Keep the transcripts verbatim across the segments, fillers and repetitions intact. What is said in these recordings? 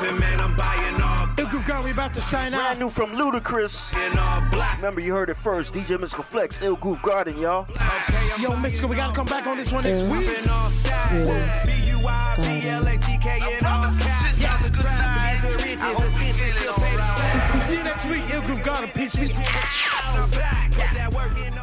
popping, man, I'm buying all Ill Groove God, we about to sign out. Brand new from Ludacris. in all black. Remember, you heard it first. D J Mystical Flex, Ill Groove Garden, y'all. Yo, Mystical, we gotta come back on this one next week. In all styles. B U I B L A C K in all caps. Yeah. The drive to get the riches, the system still pay the See you next week. Ill Groove Garden. Peace, peace. back. Put that work in.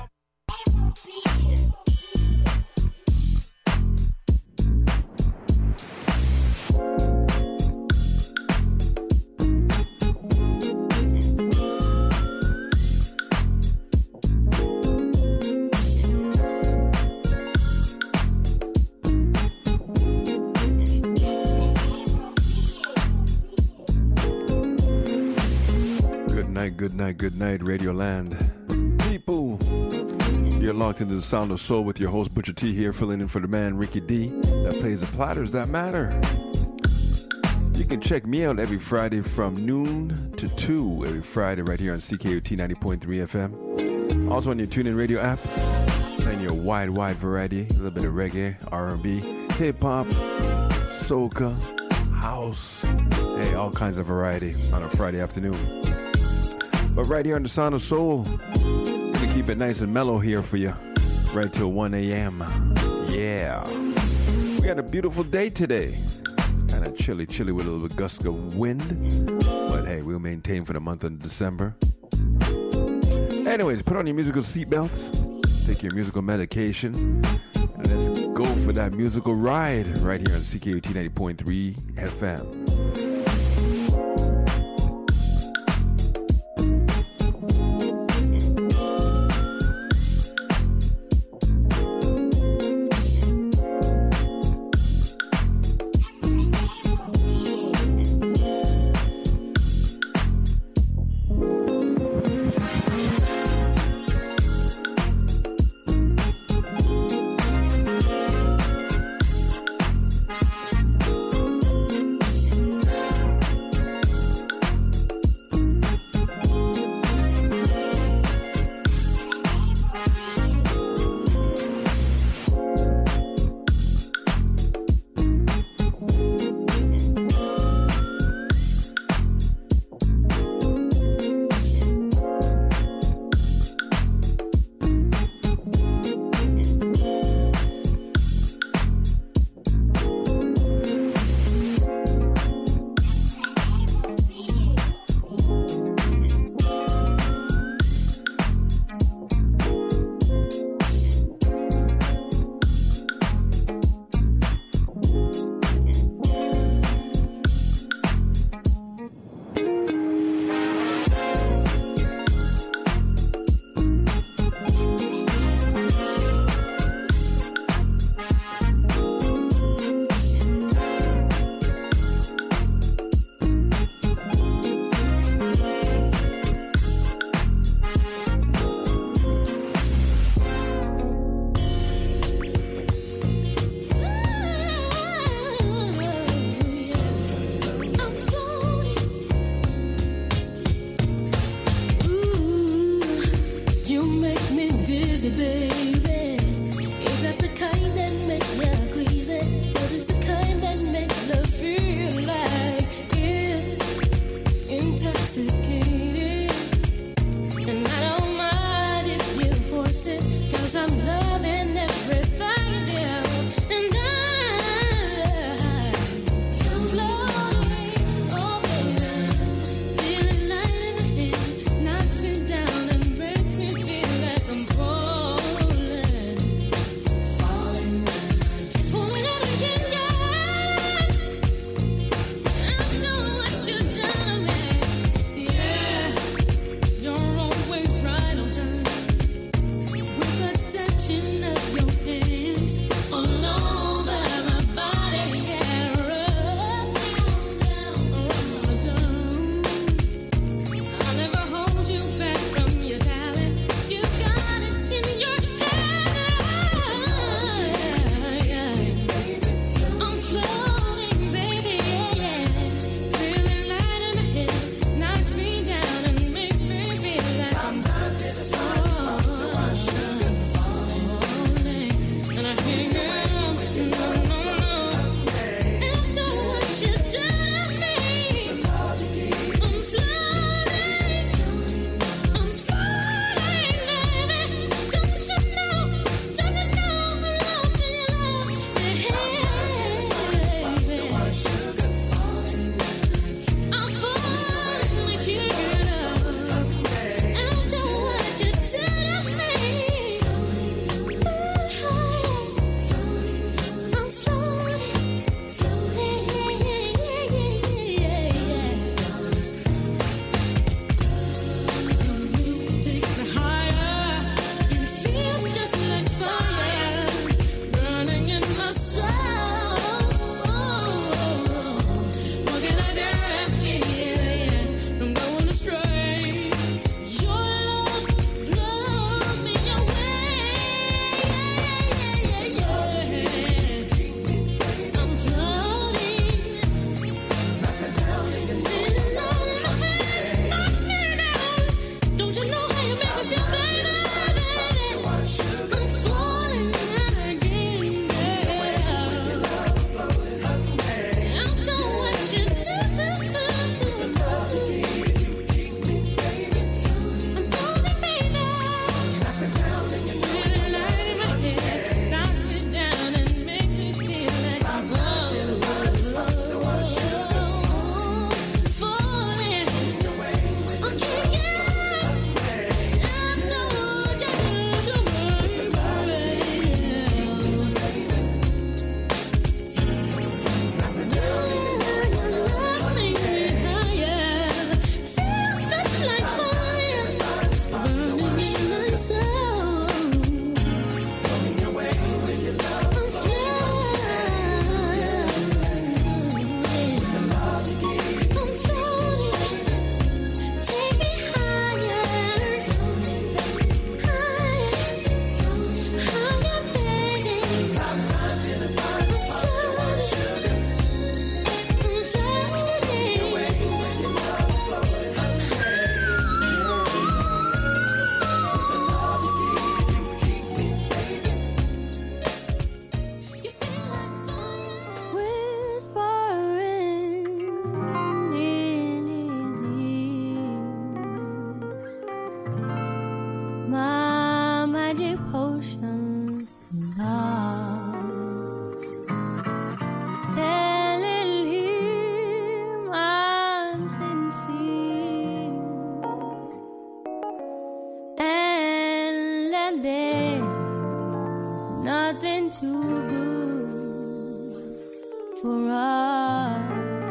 Good night, good night, Radio Land. People, you're locked into the sound of soul with your host Butcher T here, filling in for the man Ricky D that plays the platters that matter. You can check me out every Friday from noon to two, every Friday right here on C K O T ninety point three F M. Also on your TuneIn Radio app, playing your wide, wide variety, a little bit of reggae, R and B, hip-hop, soca, house, hey, all kinds of variety on a Friday afternoon. But right here on the Sound of Soul, we're gonna keep it nice and mellow here for you, right till one a.m. Yeah. We got a beautiful day today. Kind of chilly, chilly with a little gust of wind. But hey, we'll maintain for the month of December. Anyways, put on your musical seatbelts, take your musical medication, and let's go for that musical ride right here on C K O T ninety point three F M. for us.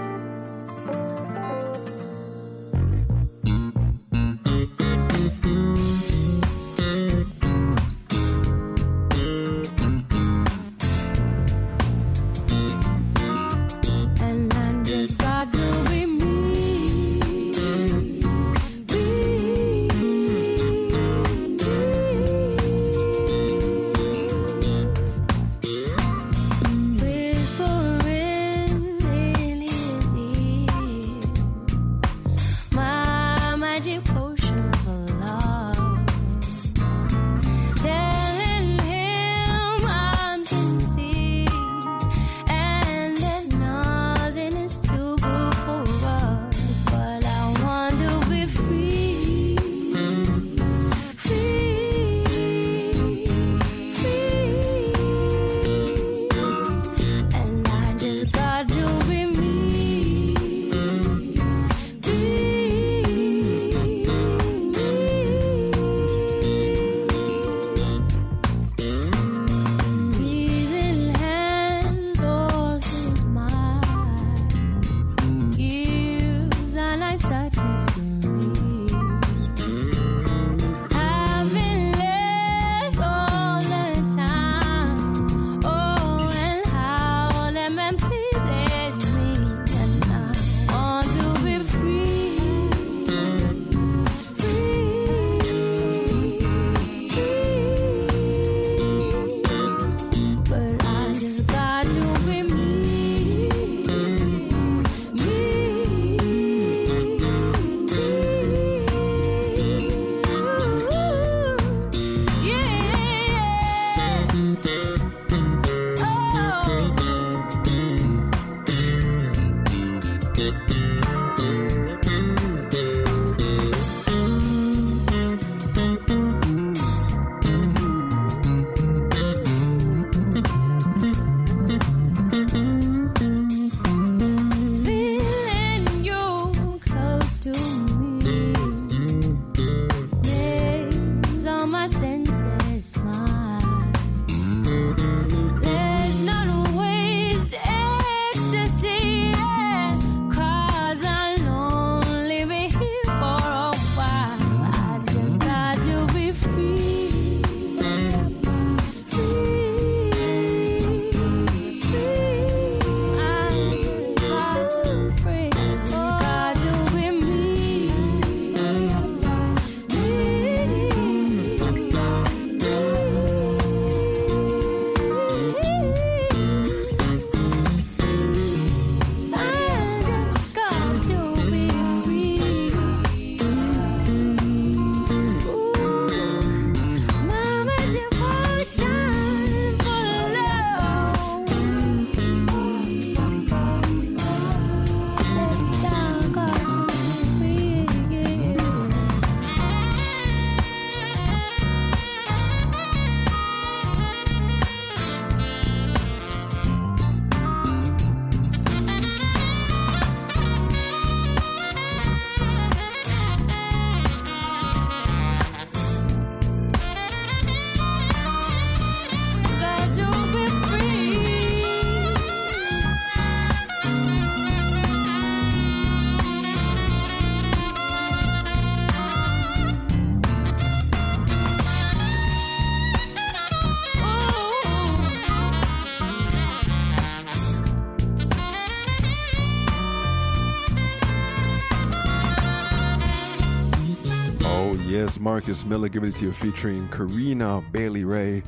Yes, Marcus Miller giving it to you, featuring Karina Bailey Ray.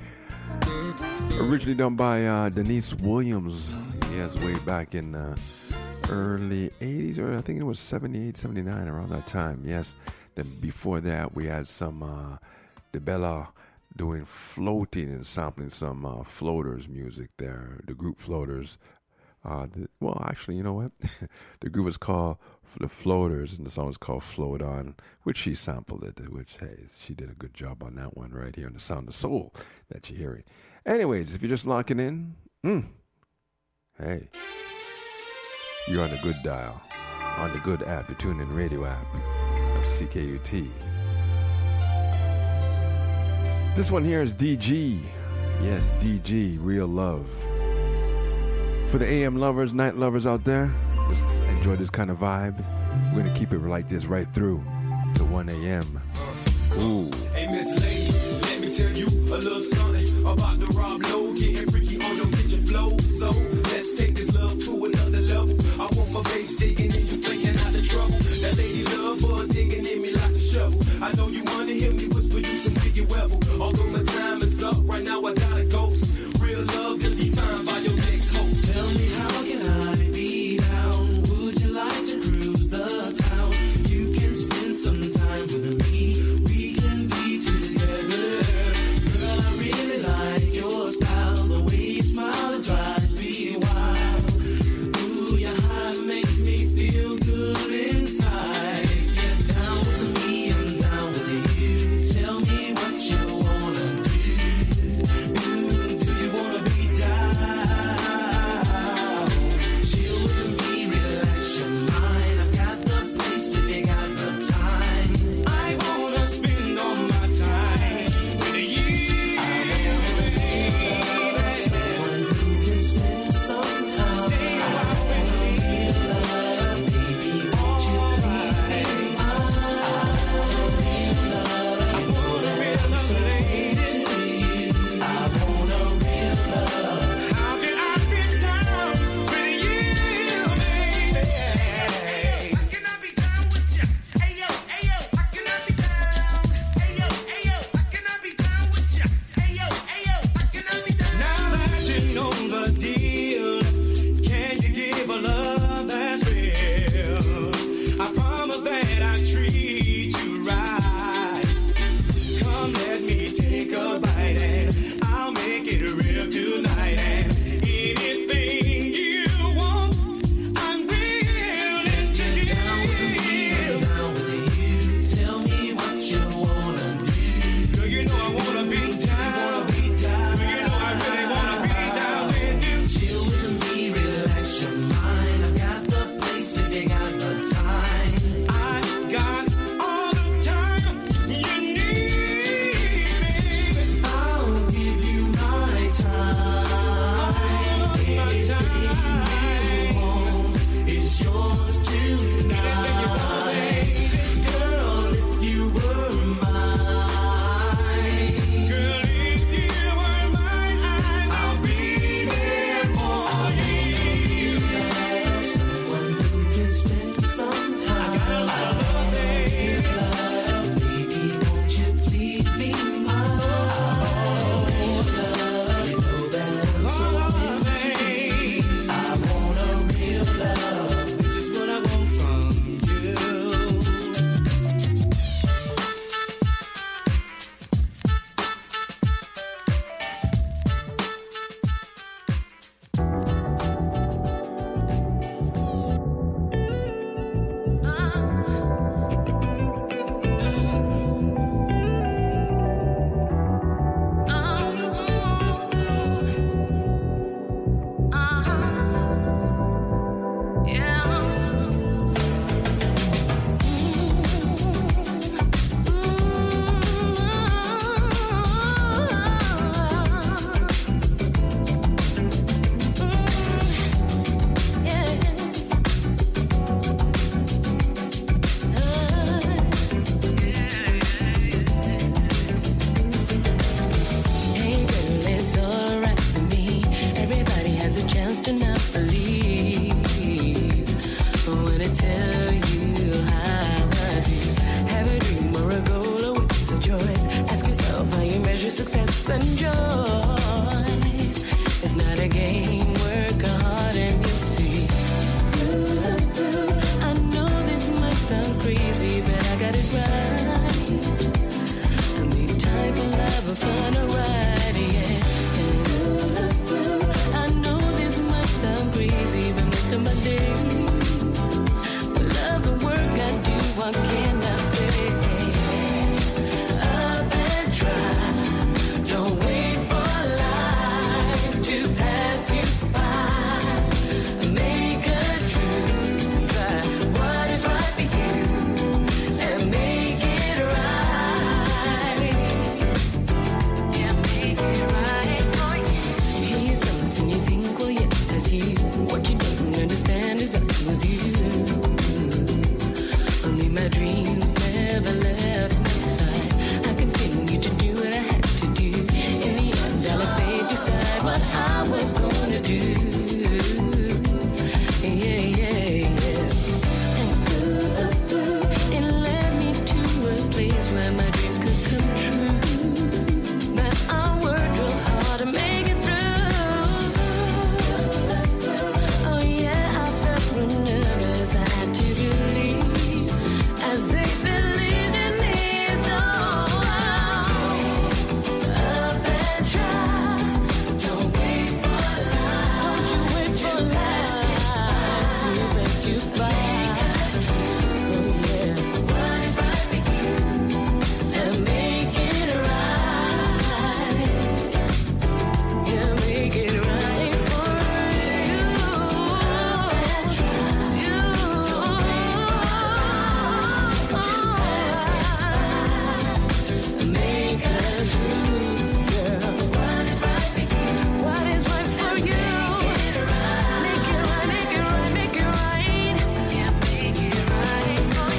Originally done by uh, Denise Williams. Yes, way back in uh, early eighties, or I think it was seventy-eight, seventy-nine, around that time. Yes. Then before that, we had some uh, DeBella doing floating and sampling some uh, Floaters music there. The group Floaters. Uh, the, well, actually, you know what? The group is called The Floaters, and the song is called Float On, which she sampled it, which, hey, she did a good job on that one right here in the Sound of Soul that you're hearing. Anyways, if you're just locking in, mm, hey, you're on the good dial, on the good app, the TuneIn Radio app of C K U T. This one here is D G. Yes, D G, Real Love. For the A M lovers, night lovers out there, just enjoy this kind of vibe. We're gonna keep it like this right through to one a.m. Ooh. Hey, Miss Lady, let me tell you a little something about the Rob Lowe, getting freaky on the kitchen flow. So let's take this love to another level. I want my bass digging in you, thinking out the trouble. That lady love for digging in me like a shovel. I know you wanna hear me whisper you some Biggie Webble. Although my time is up, right now I gotta ghost. Real love is defined by your next host. Tell me how can I be down? Would you like to cruise the town? You can spend some time with me. We can be together. Girl, I really like your style. The way you smile, it drives me wild. Ooh, your high makes me feel good inside. Get down with me, I'm down with you. Tell me what you wanna do. Ooh, do you wanna be down? Chill with me, relax your mind. I've got the place if you got the time. I wanna spend all my time with you. Someone who can spend some time. Stay I wanna real love, baby. Won't you please be mine? I wanna real love. You know that I'm so into you. I wanna real love. How can I be down with you, baby? How can I be down with you? Hey yo, hey yo, how can I be down? Hey yo, hey yo, how can I be down with you? Hey yo, hey yo, how can I be down? Now that you know the deal, can you give a love that's real? I promise that I treat you right. Come, let me take a bite and I'll make it real tonight. And anything you want, I'm willing to Down with me, I'm give. down with you. Tell me what you wanna do. Girl, you know I wanna be down. Girl, you know I really wanna be down with you. Chill with me, relax your mind. I've got the place if you got the time. I got all the time you need, baby. I'll give you my time. Anything you want is yours tonight. Girl, if you were mine, Girl, if you were mine, I I'll will be there for you. Someone who can spend some time. I love, baby, won't you please be mine? You know that I'm so into you. I want a real love. This is what I want from you. Hey girl, it's alright with me. Everybody has a chance to not believe when I tell you how I see. Have a dream or a goal or wins or joys. Ask yourself how you measure success and joy. It's not a game, work hard and you'll see. Ooh, I know this might sound crazy, but I got it right. I need time for love and fun or ride, yeah. And ooh, I know this might sound crazy, but most of my days, love and work I do, what can I say? Up and try, don't wait for was you. Only my dreams never left my side. I continued to do what I had to do. In the end, I let fate decide what I was gonna do. Yeah, yeah, yeah. And ooh, ooh, it led me to a place where my dreams could come true. But I worked real hard to make it through. Oh yeah, I felt real nervous. I had to believe as they believed in me. So up and try. Don't wait for life. Don't you wait for life to pass you by. Oh yeah, what is right for you and make it right. Yeah, make it right for you. You make a truth, girl. What is right for you? What is right for you? Make it right. Make it right. Make it right. Make it right. Yeah, make it right for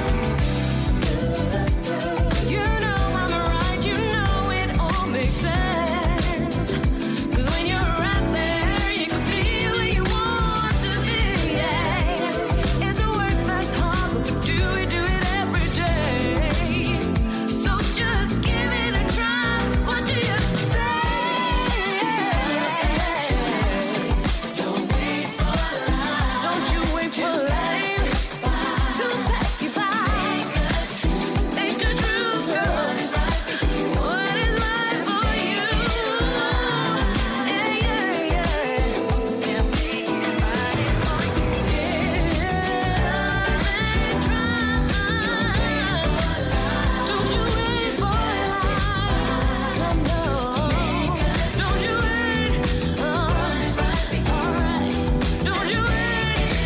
you. You know I'm right. You know it all makes sense. 'Cause when you're right there, you can be who you want to be. Yeah. It's a work that's hard, but we do it, do it every day. So just give it a try. What do you say? Don't wait for life. Don't you wait for life to pass you by. Make a truth, girl. What is right for you? What is right for you? Yeah, yeah, yeah. Yeah, make it right for you. Yeah, and try. Don't you wait for life. Come on. Don't you wait. Oh, all right. Don't you wait.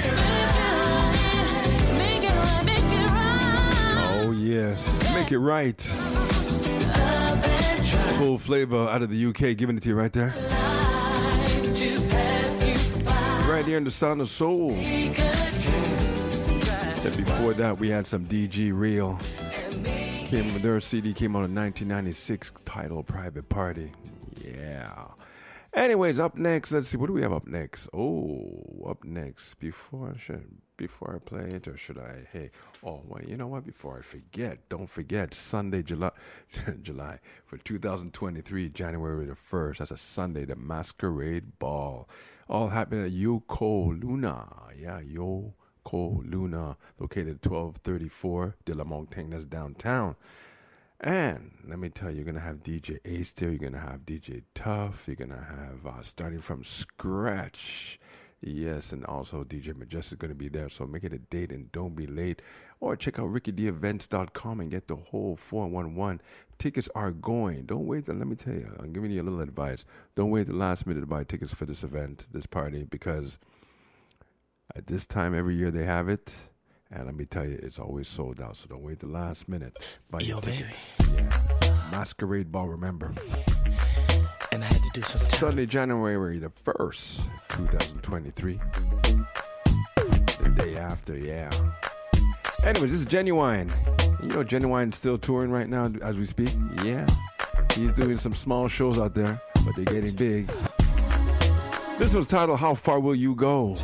Make it right. Make it right. Oh, yes. Make it right. Up and try. Full flavor out of the U K, giving it to you right there. Life to pass you by. Right here in the Sound of Soul. Make a truth. Try. And before that, we had some D G Real. And make Came, their C D came out in nineteen ninety-six, titled Private Party. Yeah. Anyways, up next, let's see, what do we have up next? Oh, up next, before I should, before I play it, or should I, hey, oh, well, you know what, before I forget, don't forget, Sunday, July, July, for two thousand twenty-three, January the first, that's a Sunday, the Masquerade Ball, all happening at Yoko Luna, yeah, Yoko Luna, located at twelve thirty-four de la Montagne, that's downtown. And let me tell you, you're going to have D J Ace there. You're going to have D J Tough. You're going to have uh, Starting From Scratch. Yes, and also D J Majestic is going to be there. So make it a date and don't be late. Or check out ricky d events dot com and get the whole four one one. Tickets are going. Don't wait. To, let me tell you, I'm giving you a little advice. Don't wait the last minute to buy tickets for this event, this party, because at this time every year they have it. And let me tell you, it's always sold out. So don't wait the last minute. Buy your Yo, tickets. Yeah. Masquerade Ball, remember. And I had to do some time. Sunday, January the first, twenty twenty-three. The day after, yeah. Anyways, this is Genuine. You know Genuine's still touring right now as we speak? Yeah. He's doing some small shows out there, but they're getting big. This was titled, How Far Will You Go?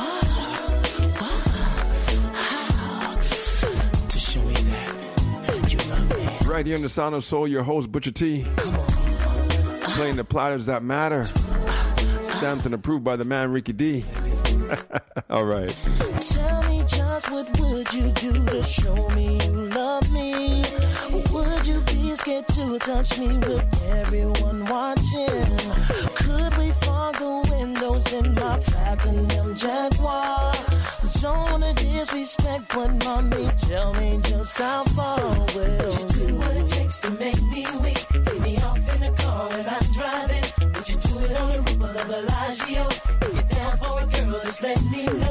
To show me that you love me. Right here in the Sound of Soul, your host, Butcher T. Playing the platters that matter. Stamped and approved by the man, Ricky D. All right. Tell me just what would you do to show me you love me? Would you be scared to touch me with everyone watching? Could we fog the windows in my platinum Jaguar? Don't wanna disrespect, but mommy, tell me just how far will you do what it takes to make me weak? Get me off in the car when I'm driving. Would you do it on the roof of the Bellagio? If you're down for it, girl, just let me know.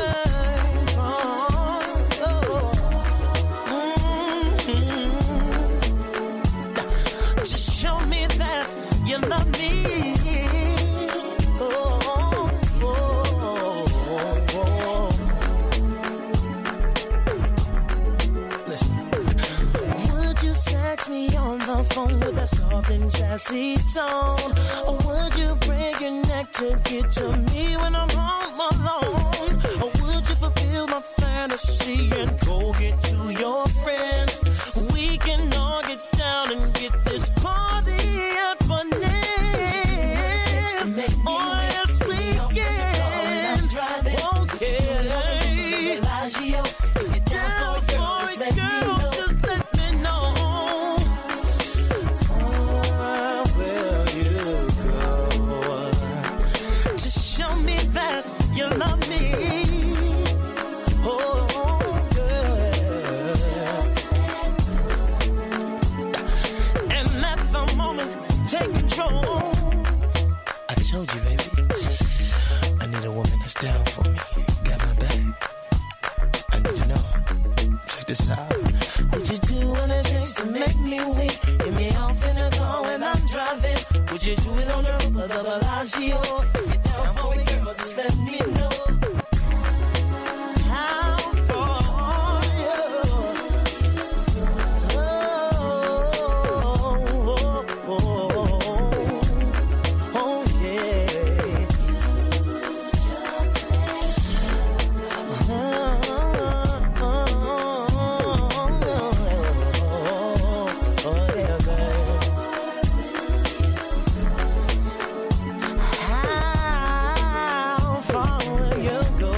Just show me that you love me. Oh, oh, oh, oh. that soft and sassy tone? Or would you break your neck to get to me when I'm home alone? Or would you fulfill my fantasy and go get to your friends? We can all get down and get this party happening. Oh, yes, we can. Okay. Down for it, girl, just let me know. Where will you go to show me that you love me? Oh, girl. And let the moment take control. I told you, baby. I need a woman that's down for me. Got my back. I need to know. Check this out. Would you do what it takes to make me weak? Get me off in the car when I'm driving. Would you do it on the roof of the Bellagio? If you're down for it, girl, just let me know. How far are you? Oh, oh, oh, oh, oh, yeah. How far will you go?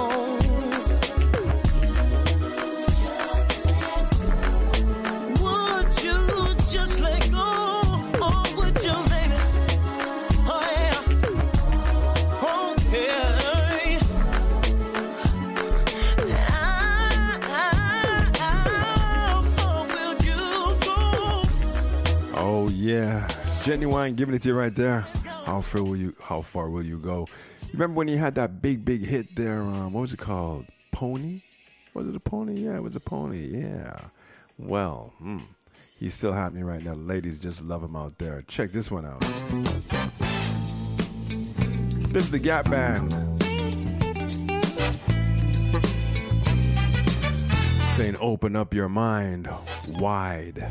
Would you just let go, or would you, baby? Oh yeah, okay. How far will you go? Oh yeah, Genuine giving it to you right there. How far will you? How far will you go? Remember when he had that big, big hit there? Um, what was it called? Pony? Was it a pony? Yeah, it was a pony. Yeah. Well, hmm, he's still happening right now. Ladies just love him out there. Check this one out. This is the Gap Band. Saying, open up your mind wide.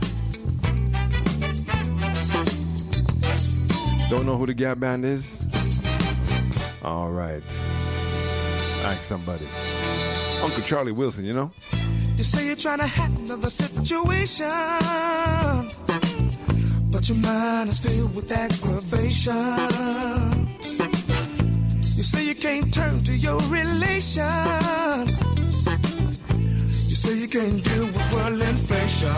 Don't know who the Gap Band is? All right. Ask somebody. Uncle Charlie Wilson, you know? You say you're trying to handle the situation, but your mind is filled with aggravation. You say you can't turn to your relations. You say you can't deal with world inflation.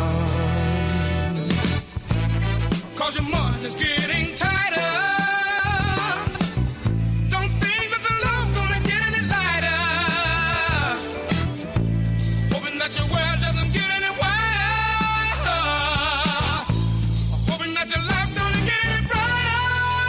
Cause your money is getting tighter. Don't think that the love's gonna get any lighter. Hoping that your world doesn't get any wider. Hoping that your life's gonna get any brighter.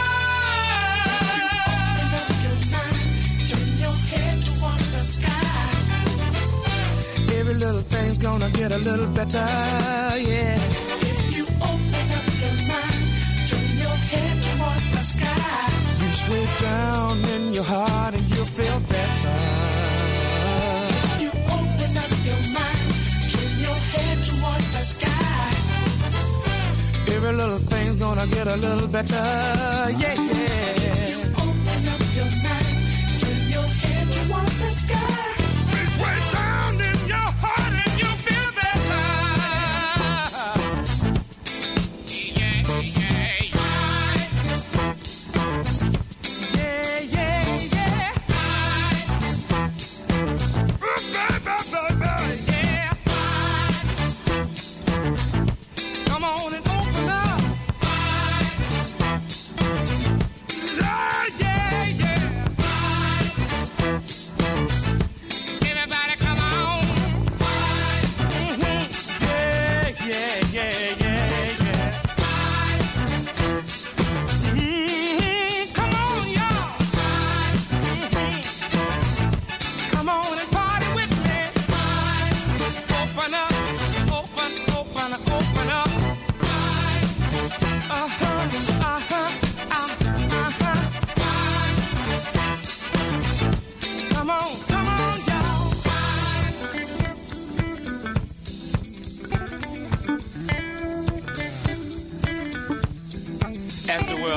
Open up your mind, turn your head toward the sky. Every little thing's gonna get a little better, yeah. If you open up your mind, turn your head toward the sky. Reach way down in your heart and you'll feel better. If you open up your mind, turn your head toward the sky. Every little thing's gonna get a little better, yeah, yeah. If you open up your mind, turn your head toward the sky. Reach way down in your heart and you'll feel better. Yeah, yeah, yeah, yeah, yeah. Yeah. Come on and open up.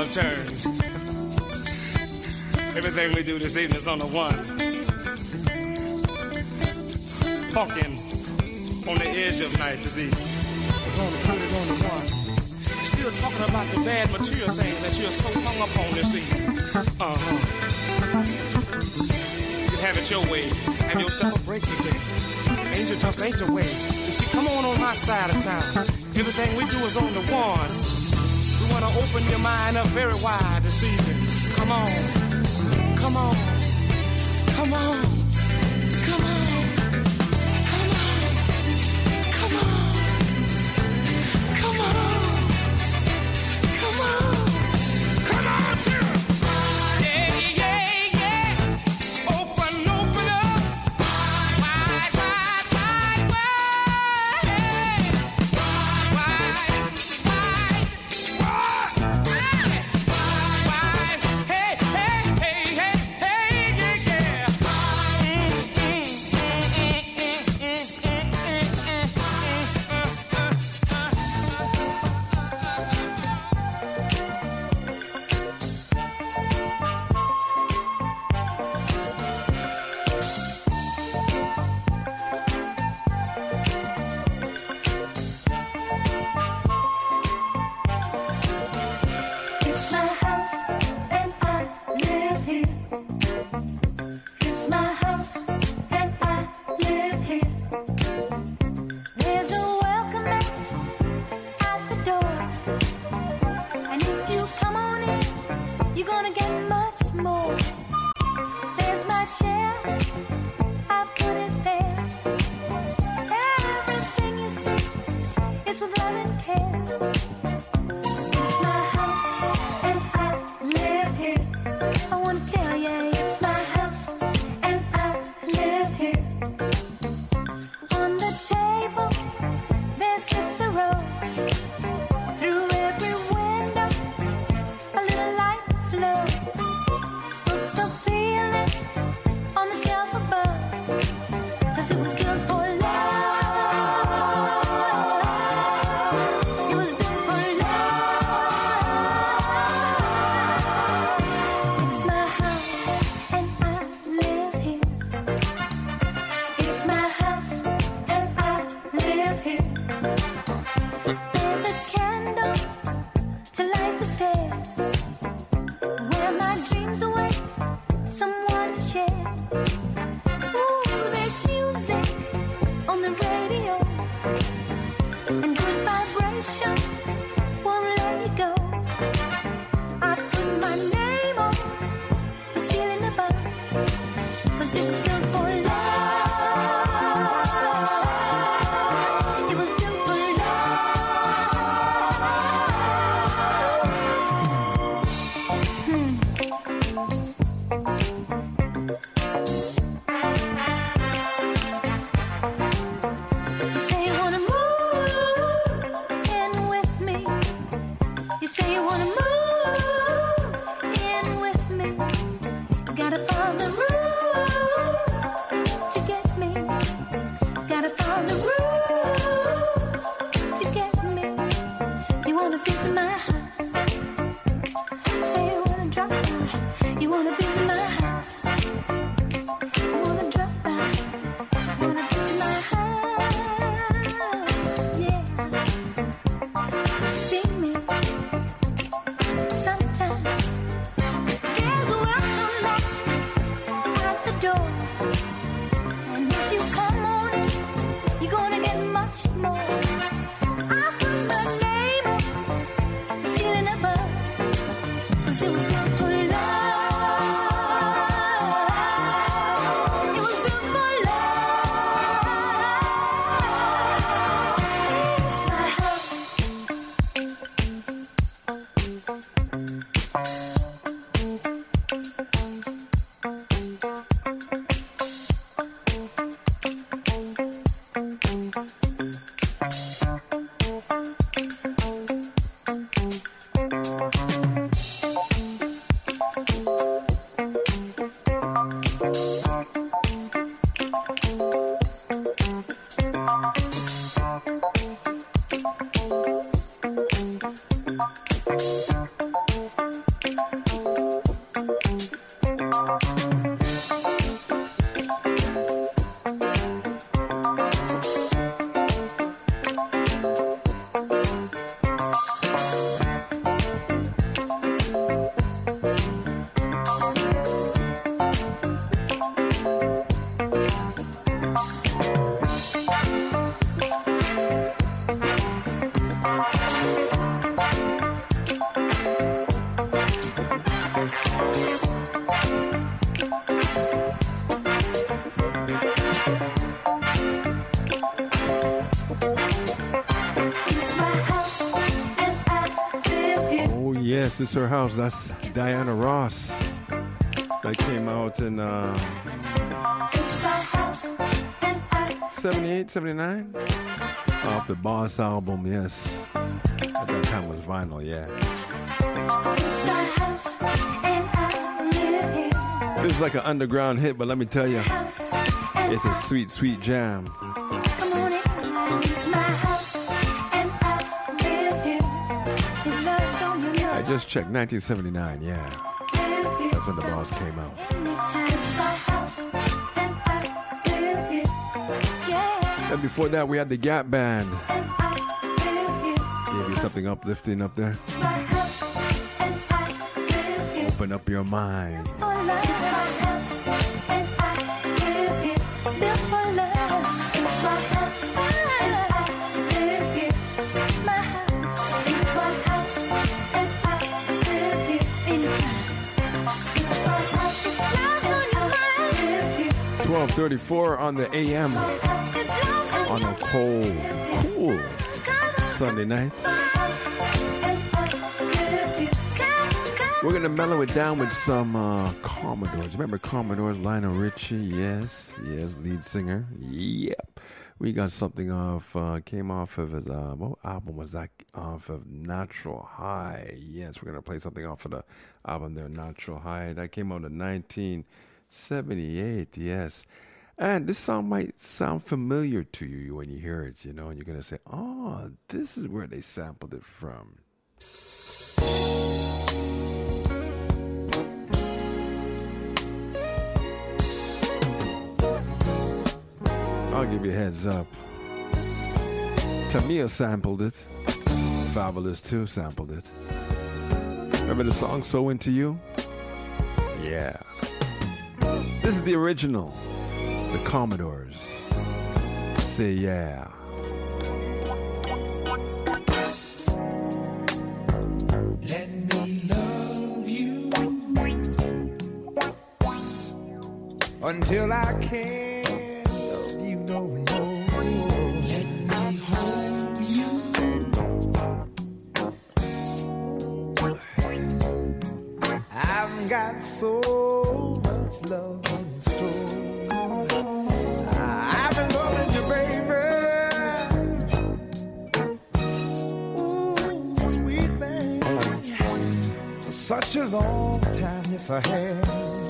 of turns. Everything we do this evening is on the one. Funkin' on the edge of night this evening. We're gonna put it on the one. Still talking about the bad material things that you're so hung up on this evening. Uh-huh. You can have it your way. Have yourself a break today. Angel just ain't the way. You see, come on on my side of town. Everything we do is on the one. We want to open your mind up very wide this evening. Come on. Come on. Come on. Come on. Come on. Come on. Come on. Come on. Come on, too. Yeah, yeah, yeah. Open, open up. Wide, wide, wide, wide. Wide, wide, wide, wide. Hey, hey, hey, hey, hey, yeah, yeah. It's my house and I live here. It's my house and I live here. There's a welcome mat at the door. And if you come on in, you're gonna get much more. There's my chair, I put it there. Everything you see is with love and care. It's my house and I live here. I want to tell you, it's my house and I live here. On the table, there sits a rose. Through every window, a little light flows. Books are feeling on the shelf above. 'Cause it was built for love. It was built for love. It's my house and I live here. It's my house and I live here. There's a candle to light the stairs. Where my dreams await, someone to share. Ooh, there's music on the radio. And good vibrations won't let me go. I put my name on the ceiling above. 'Cause it was built for love. It was built for love. Hmm. You say you wanna move in with me. You say you wanna move in with me. Gotta follow the rules. This is her house. That's Diana Ross. That came out in uh, seventy-eight, seventy-nine? Off the Boss album, yes. At that time it was vinyl, yeah. This is like an underground hit, but let me tell you, it's a sweet, sweet jam. I just checked, nineteen seventy-nine, yeah. That's when the Boss came out. And before that, we had the Gap Band. Gave you something uplifting up there. Open up your mind. twelve thirty-four on the A M on a cold, cool Sunday night. We're going to mellow it down with some uh, Commodores. Remember Commodores, Lionel Richie? Yes, yes, lead singer. Yep. We got something off, uh, came off of his, uh, what album was that? Off of Natural High. Yes, we're going to play something off of the album there, Natural High. That came out in nineteen seventy-eight, yes. And this song might sound familiar to you when you hear it, you know, and you're going to say, oh, this is where they sampled it from. I'll give you a heads up. Tamia sampled it. Fabulous too sampled it. Remember the song So Into You? Yeah. This is the original. The Commodores. Say yeah. Let me love you until I can't love you no more. Let me hold you I've got so much love in store. I've been loving you, baby. Ooh, sweet thing. For such a long time, yes I have.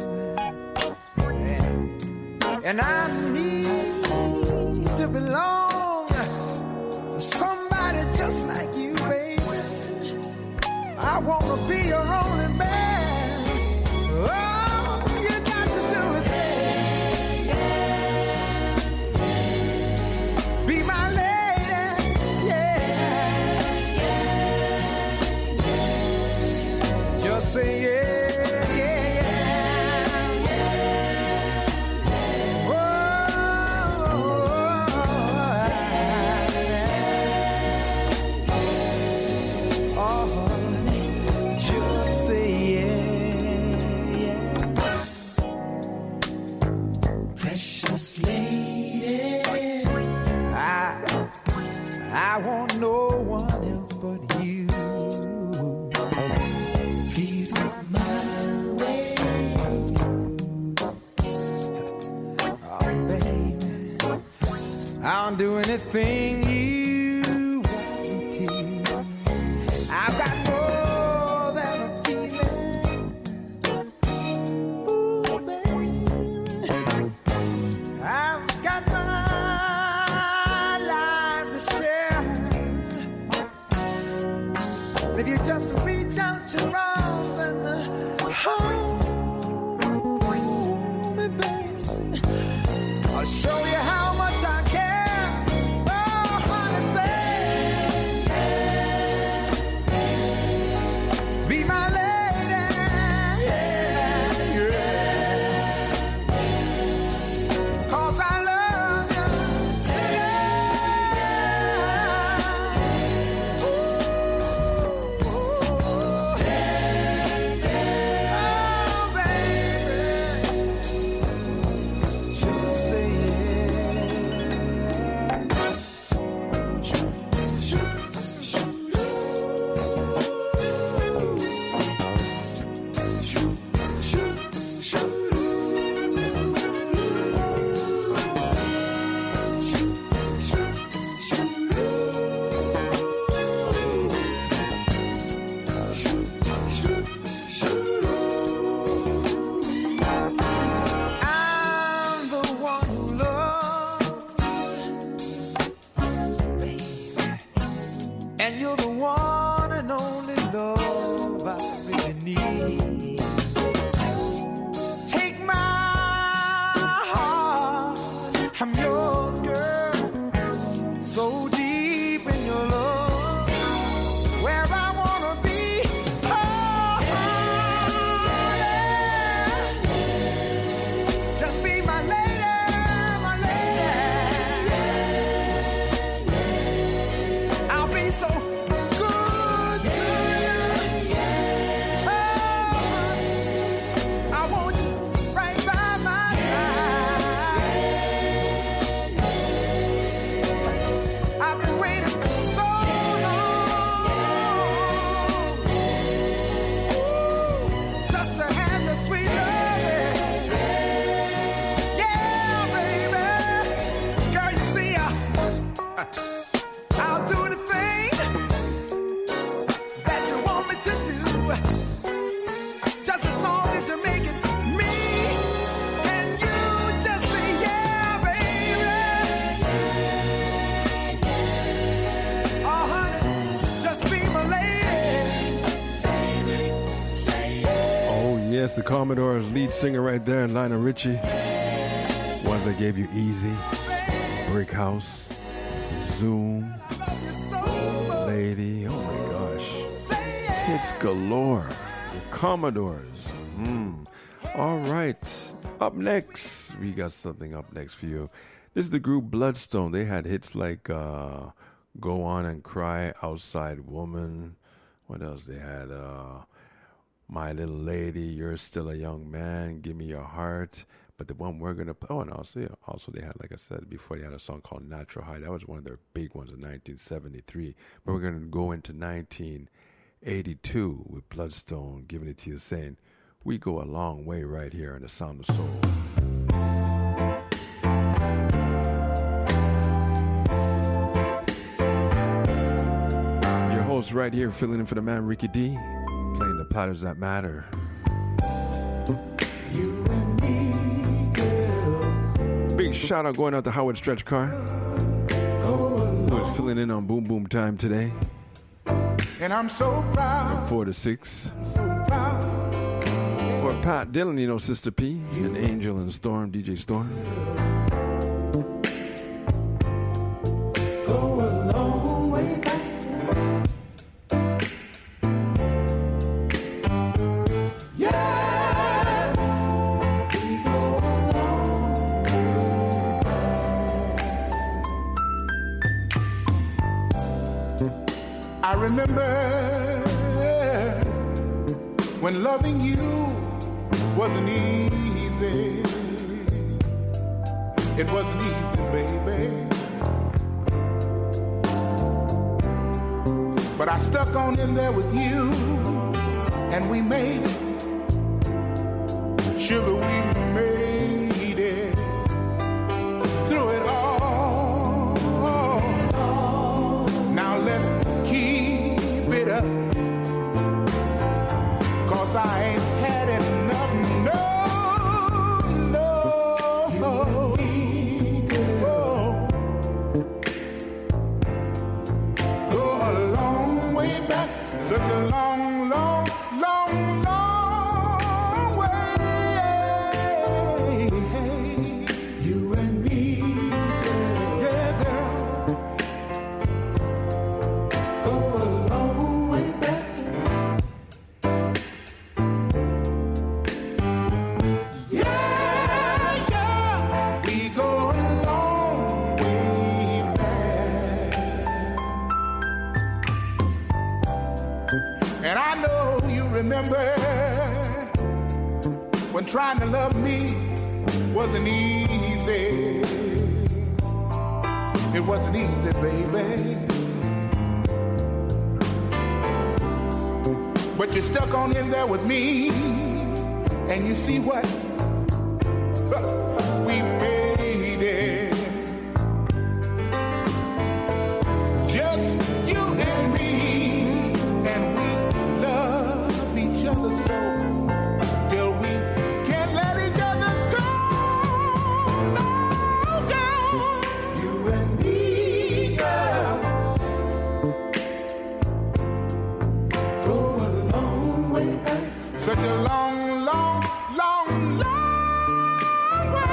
And, and I need to belong to somebody just like you, baby. I wanna be your only man. All you got to do is say, yeah, be my lady, yeah, just say yeah, yeah, yeah, oh, oh, just say yeah. Precious lady, I, I want no one else but you. Please come my way. Oh, baby, I'll do anything you want me to. I've got more than a feeling. Ooh, baby, I've got my life to share. And if you just reach out your arms and hold me, baby, I'll show you how much I care. Oh, That's the Commodores lead singer right there, Lionel Richie. Ones that gave you Easy, Brick House, Zoom, Lady, oh my gosh. Hits galore. The Commodores. Mm. All right. Up next, we got something up next for you. This is the group Bloodstone. They had hits like uh, Go On and Cry, Outside Woman. What else they had? Uh, My Little Lady, You're Still a Young Man, Give Me Your Heart. But the one we're going to play, oh, and also, yeah, also they had, like I said before, they had a song called Natural High. That was one of their big ones in nineteen seventy-three. But we're going to go into nineteen eighty-two with Bloodstone, giving it to you, saying, we go a long way right here in the Sound of Soul. Your host right here, filling in for the man, Ricky D, playing the platters that matter. You and me, girl. Big shout out going out to Howard Stretch Car, who is filling in on Boom Boom Time today. And I'm so proud. From four to six. I'm so proud. For Pat Dillon, you know, Sister P, and Angel and Storm, D J Storm. Go a long way back. Yeah, we go a long way back. I remember when loving you wasn't easy. It wasn't easy, baby. But I stuck on in there with you, and we made it. Sugar, we made it through it all. Now let's keep it up, 'cause I ain't had enough. No, no. Oh. Go a long way back, such a long, long, long, long way. You and me, yeah, girl. Go a long way back. Yeah, yeah, we go a long way back. And I know you remember when trying to love me wasn't easy. It wasn't easy, baby. But you stuck on in there with me, and you see what? We made it. Just you and me, and we love each other so till we can't let each other go. No, girl. You and me, girl. Go a long way back. Such a long, long, long, long way.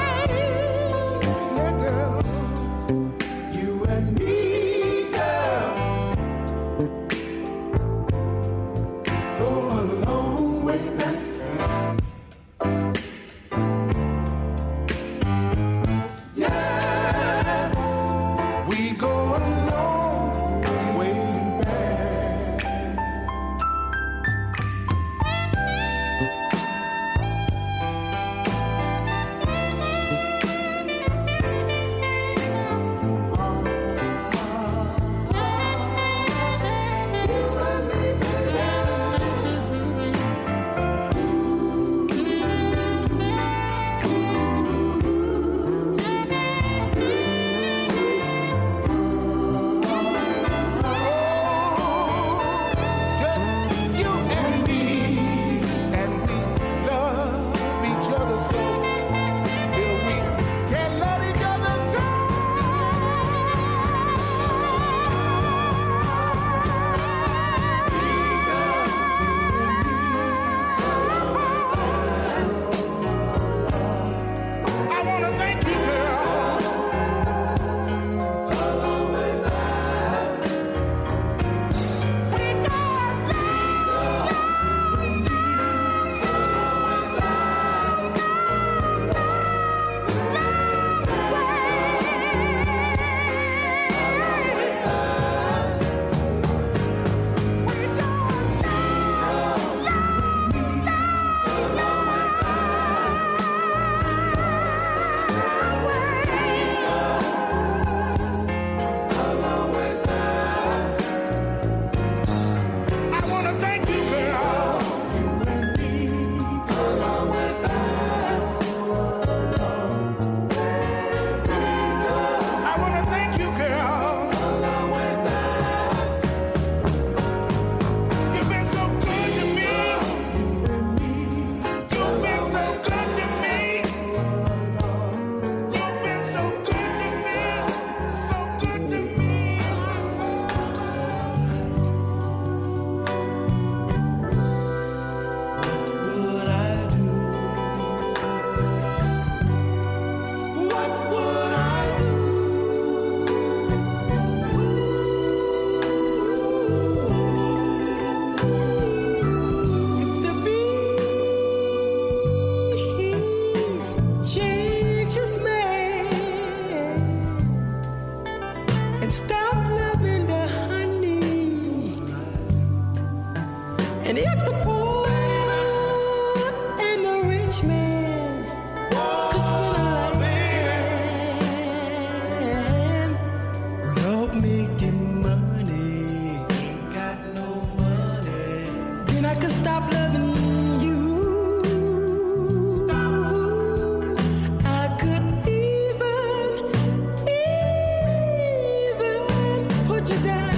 you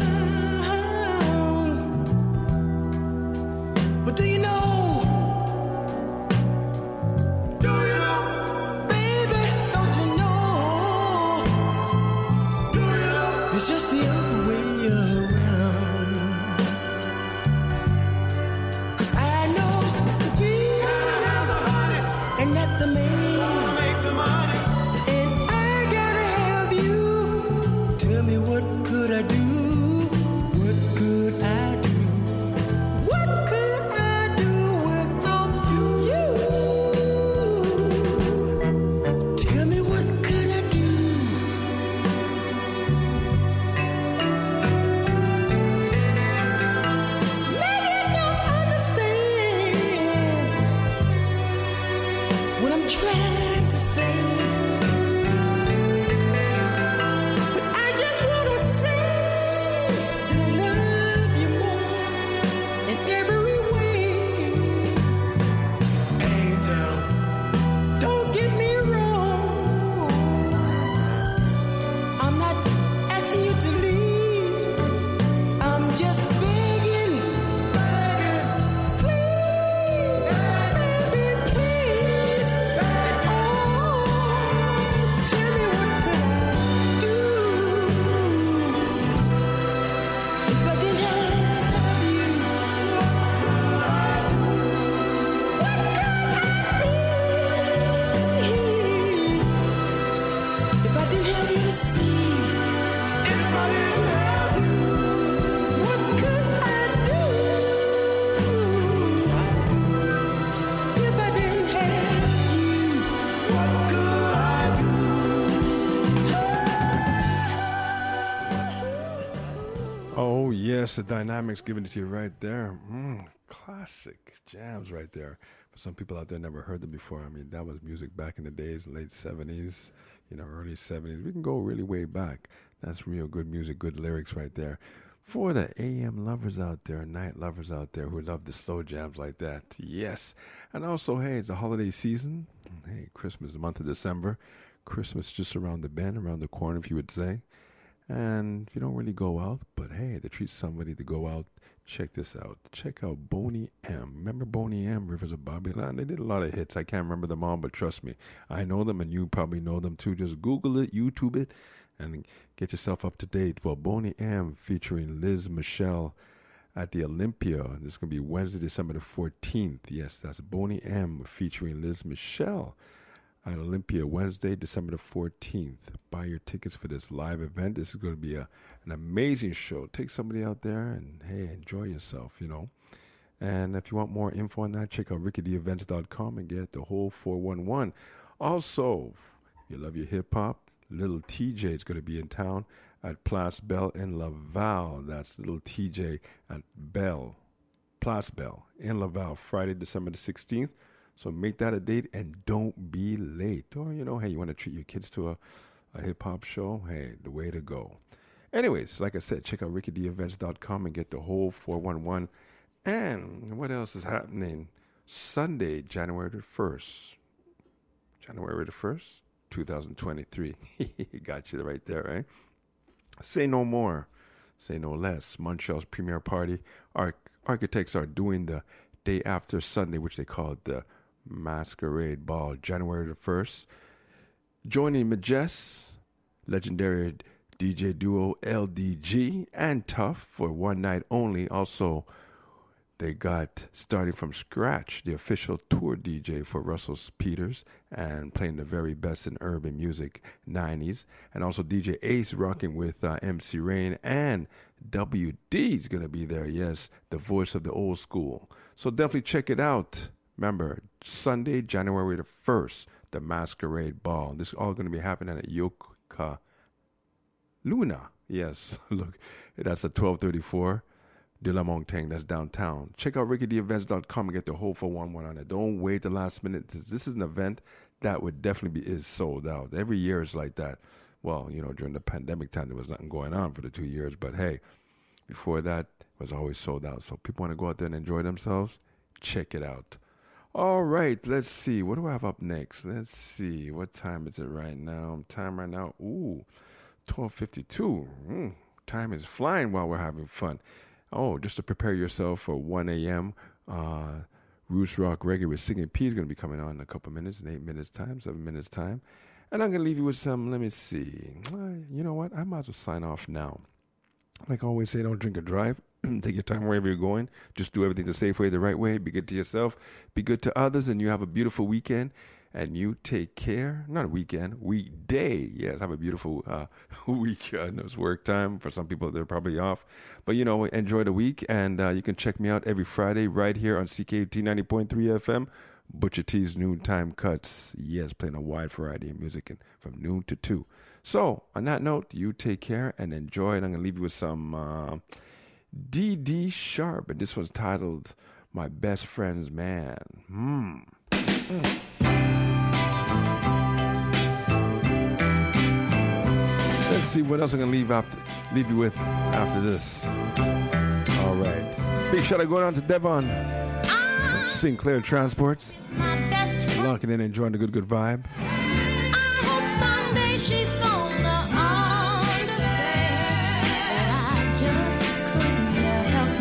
down. But do you know? Do you know? Baby, don't you know? Do you know? It's just the other way around. 'Cause I know the beat gotta have the honey, and that the man gonna make the money, and I gotta have you. Tell me, what could I do? What could I do? What could I do without you? Tell me, what could I do? Maybe I don't understand what I'm trying to say, but I just wanna say that I love you more in every way. Angel, don't get me wrong. I'm not asking you to leave. I'm just begging, begging, please, baby, please. Oh, tell me, what could I do if I didn't have you? What could I do? What could I be if I didn't have you to see? If I didn't have you, what could I do? If I didn't have you, what could I do? Oh, yes, the Dynamics giving it to you right there. Mm, classic jams right there. For some people out there never heard them before. I mean, that was music back in the days, late seventies, you know, early seventies. We can go really way back. That's real good music, good lyrics right there. For the A M lovers out there, night lovers out there who love the slow jams like that. Yes. And also, hey, it's a holiday season. Hey, Christmas, the month of December. Christmas just around the bend, around the corner, if you would say. And if you don't really go out, but hey, to treat somebody to go out, check this out. Check out Boney M. Remember Boney M, Rivers of Babylon? They did a lot of hits. I can't remember them all, but trust me, I know them and you probably know them too. Just Google it, YouTube it, and get yourself up to date for Boney M featuring Liz Michelle at the Olympia. This is going to be Wednesday, December the fourteenth. Yes, that's Boney M featuring Liz Michelle at Olympia, Wednesday, December the fourteenth. Buy your tickets for this live event. This is going to be a, an amazing show. Take somebody out there and, hey, enjoy yourself, you know. And if you want more info on that, check out ricky d events dot com and get the whole four one one. Also, if you love your hip-hop, Little T J is going to be in town at Place Belle in Laval. That's Little T J at Belle, Place Belle in Laval, Friday, December the sixteenth. So make that a date and don't be late. Or, you know, hey, you want to treat your kids to a, a hip-hop show? Hey, the way to go. Anyways, like I said, check out ricky d events dot com and get the whole four one one. And what else is happening? Sunday, January the first. January the first, twenty twenty-three. Got you right there, right? Say no more. Say no less. Montreal's premier party. Our architects are doing the day after Sunday, which they call the Masquerade Ball, January the first. Joining Majest, legendary D J duo L D G, and Tough for one night only. Also, they got starting from scratch, the official tour D J for Russell Peters, and playing the very best in urban music, nineties. And also D J Ace rocking with uh, M C Rain, and W D's going to be there, yes, the voice of the old school. So definitely check it out. Remember, Sunday, January the first, the Masquerade Ball. This is all going to be happening at Yoka Luna. Yes, look, that's at twelve thirty-four de la Montagne. That's downtown. Check out ricky d events dot com and get the whole four one one on it. Don't wait the last minute. This is an event that would definitely be is sold out. Every year is like that. Well, you know, during the pandemic time, there was nothing going on for the two years. But hey, before that, it was always sold out. So people want to go out there and enjoy themselves, check it out. All right, let's see. What do I have up next? Let's see. What time is it right now? Time right now, ooh, twelve fifty-two. Mm, time is flying while we're having fun. Oh, just to prepare yourself for one a.m., uh, Roots Rock Reggae with Singing P is going to be coming on in a couple minutes, in eight minutes time, seven minutes time. And I'm going to leave you with some, let me see. You know what? I might as well sign off now. Like I always say, don't drink and drive. Take your time wherever you're going. Just do everything the safe way, the right way. Be good to yourself. Be good to others. And you have a beautiful weekend. And you take care. Not a weekend. Weekday. Yes, have a beautiful uh, week. I know it's work time. For some people, they're probably off. But, you know, enjoy the week. And uh, you can check me out every Friday right here on C K U T ninety point three F M. Butcher T's Noontime Cuts. Yes, playing a wide variety of music and from noon to two. So, on that note, you take care and enjoy. And I'm going to leave you with some uh, D D Sharp. And this one's titled My Best Friend's Man. Hmm. Mm. Let's see what else I'm going to leave, after, leave you with after this. All right. Big shout out going on to Devon. Sinclair Transports. Locking in and enjoying the good, good vibe. I hope someday she's gonna understand that I just couldn't help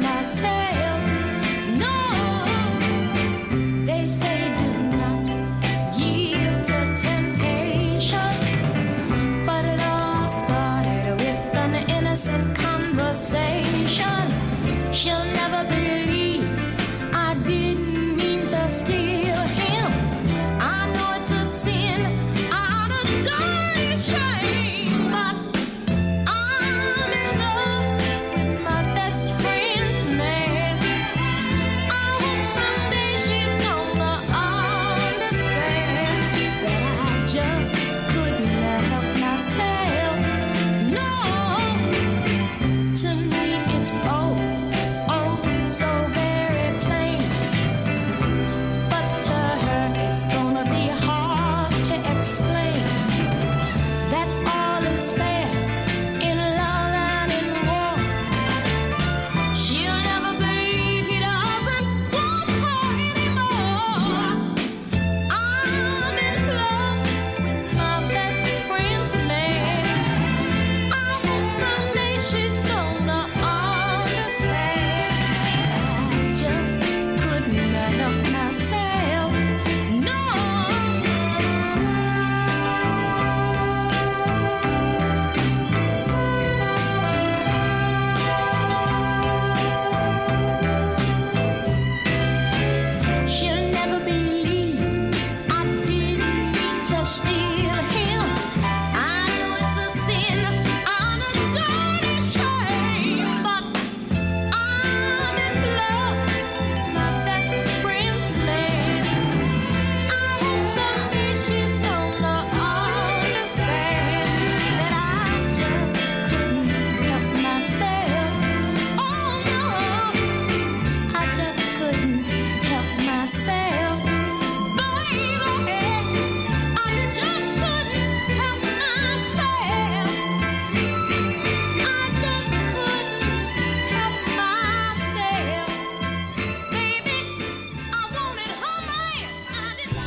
myself. No, they say do not yield to temptation, but it all started with an innocent conversation. She'll never believe I didn't mean to steal him. I know it's a sin, I'm a dirty shame, but I'm in love with my best friend's man. I hope someday she's gonna understand that I just couldn't help myself. No, to me it's oh, oh, so very plain. But to her it's gonna be hard to explain that all is fair in love and in war. She'll never believe he doesn't want her anymore. I'm in love with my best friend's man. I hope someday she's gonna understand that I just couldn't help myself. No. She'll never believe I didn't mean to steal him. I know it's a sin, I'm a dirty shame, but I'm in love with my best friend's man. I hope someday she's gonna understand that I just couldn't help myself. Oh no, I just couldn't help myself. Baby, I just couldn't help myself. I just couldn't help myself. Baby, I wanted her man, and I didn't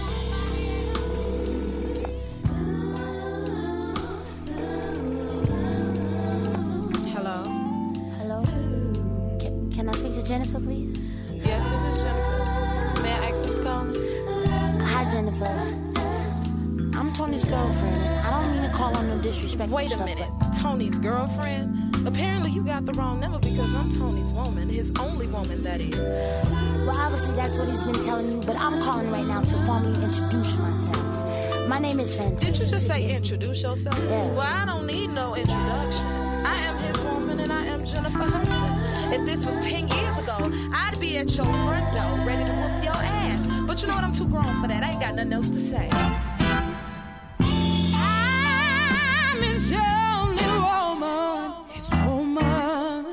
want nobody. Hello? Hello? Can, can I speak to Jennifer, please? Yes, this is Jennifer. May I ask who's calling? Hi, Jennifer. I'm Tony's girlfriend. I don't mean to call on no disrespectful Wait a stuff, minute. Tony's girlfriend? Apparently you got the wrong number because I'm Tony's woman, his only woman, that is. but- Well, obviously that's what he's been telling you, but I'm calling right now to formally introduce myself. My name is Fantasy. Did you just say introduce yourself? Yeah. Well, I don't need no introduction. I am his woman and I am Jennifer Hudson. If this was ten years ago, I'd be at your front door ready to whoop your ass. But you know what? I'm too grown for that. I ain't got nothing else to say. I'm his only woman, his woman,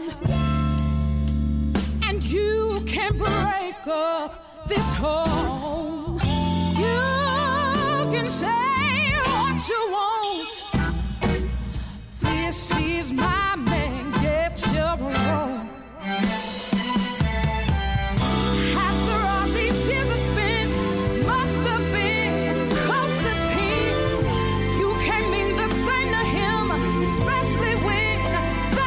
and you can break up this home. You can say what you want. This is my man, get your own. After all these years I spent, must have been close to ten. You can't mean the same to him, especially when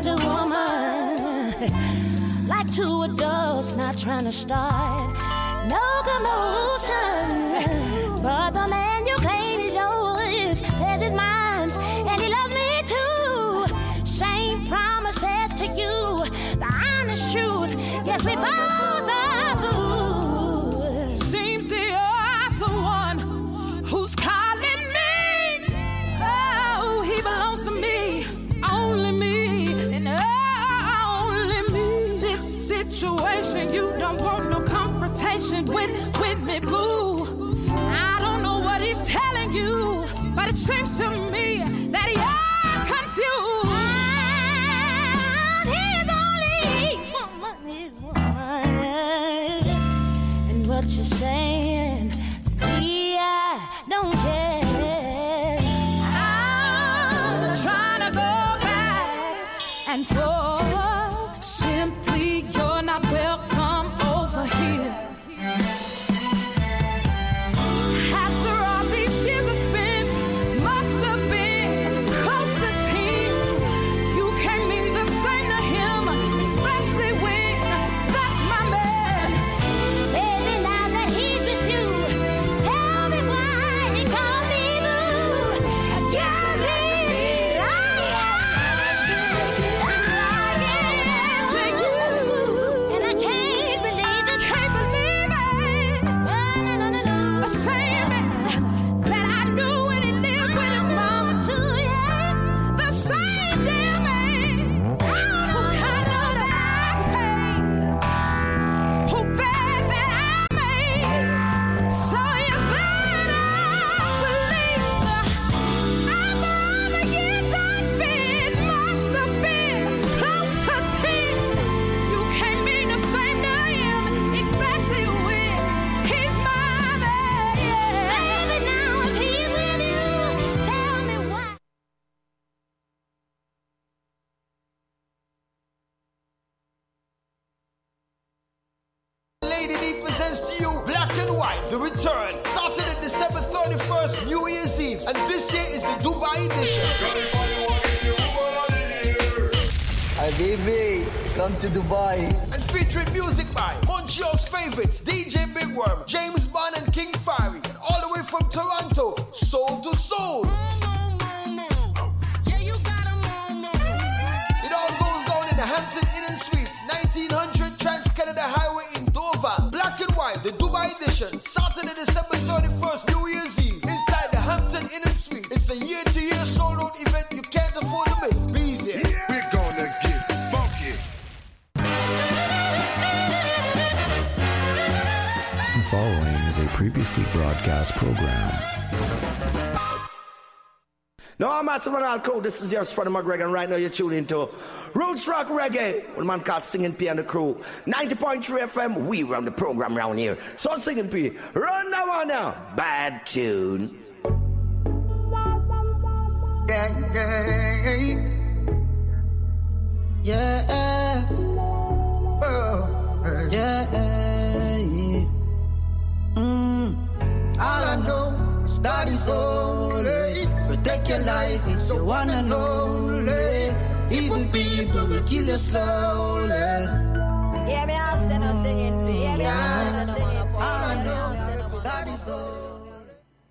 man to woman, like two adults not trying to start no commotion. But the man you claim is yours says it's mine, and he loves me too. Same promises to you, the honest truth. Yes, we both are fools. Seems that you're the one who's calling me. Oh, he belongs to me, only me, and only me. This situation, you don't want no confrontation with, with me, boo. I don't know what he's telling you, but it seems to me that you're confused. He's only woman, he's woman. And what you're saying to me, I don't care. I'm trying to go back and forth. Simply, you're not welcome over here. After all these years I spent, must have been close to ten. You can't mean the same to him, especially when that's my man. Baby, now that he's with you, tell me why he called me boo. I guess he's lying to you, and I can't believe it. Can't believe it. Oh, no, no, no, no. The same man that I knew when he lived with his mama too, yeah. The same damn man who kind of that I paid, who bad that I made. So you better believe after all the years I spent, must have been close to ten. You can't mean the same to him, especially when he's my man, yeah. Baby, now if he's with you, tell me why. Lady D presents to you Black and White, The Return, Saturday, December thirty-first, New Year's Eve, and this year is the Dubai edition. Habibi, come to Dubai. And featuring music by Montreal's favorites, D J Big Worm, James Bond and King Fiery, and all the way from Toronto, Soul to Soul. It all goes down in the Hampton Inn and Suites, nineteen hundred Trans-Canada Highway in Dover. Black and White, the Dubai edition, Saturday, December thirty-first, New Year's Eve, inside the Hampton Inn and Suites. It's a year-to-year sold-out event you can't afford to miss. Be there. We're gonna get funky. The following is a previously broadcast program. No, massive and all cool. This is yours, Freddie McGregor, and right now you're tuning into Roots Rock Reggae with a man called Singing P and the crew. ninety point three F M, we run the program around here. So Singing P, run that one now. Bad tune. Yeah, yeah, yeah, oh, yeah, mm. All I know is God is holy. Protect your life if you wanna know. Evil people will kill you slowly. Yeah, me I say no singing. Yeah, me I say no singing. All I know is God is holy.